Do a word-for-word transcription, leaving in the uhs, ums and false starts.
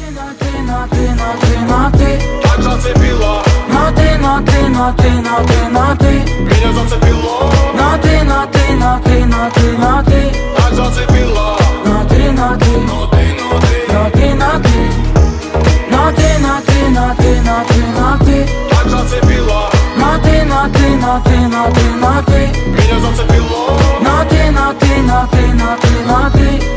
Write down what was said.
на ты, на ты, на ты, на ты. Так зацепила. На ты, на ты, на ты, на ты, на ты. Меня зацепило. На ты, на ты, на ты, на ты, на ты. Так зацепила. На ты, на ты, Ну ты, ну ты. на ты, на ты. На ты, на ты, на ты, на ты, на ты. Так зацепила. На ты, на ты, на ты, на ты, на ты. Меня зацепило. На ты, на ты, на ты, на ты, на ты.